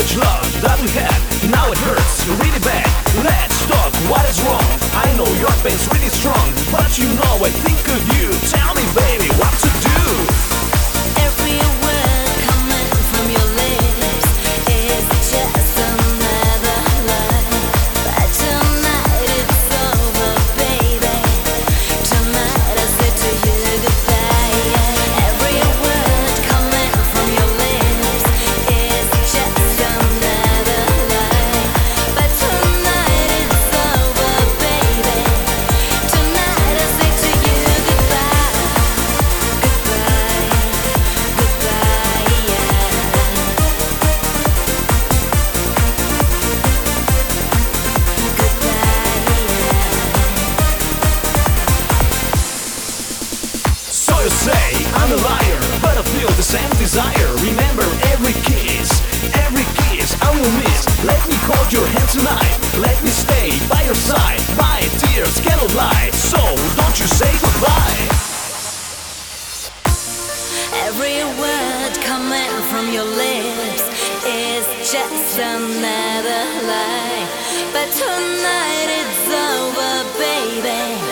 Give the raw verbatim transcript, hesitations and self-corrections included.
much love that we had, now it hurts really bad. Let's talk, what is wrong? I know your pain's really strong, but you know I think of you. Tell me baby, what to do? Every word coming from your lips is just another lie. But tonight it's over, baby. Tonight I say to you goodbye. Every word coming from your lips is just another lie. But tonight it's over, baby. Tonight I say to you goodbye. Goodbye. Goodbye, yeah. Goodbye, yeah. So you say I'm a liar, but I feel the same desire. Remember every kiss, every kiss I will miss. Let me hold your hand tonight, let me stay by your side. My tears cannot lie, so don't you say goodbye. Every word coming from your lips is just another lie. But tonight it's over, baby.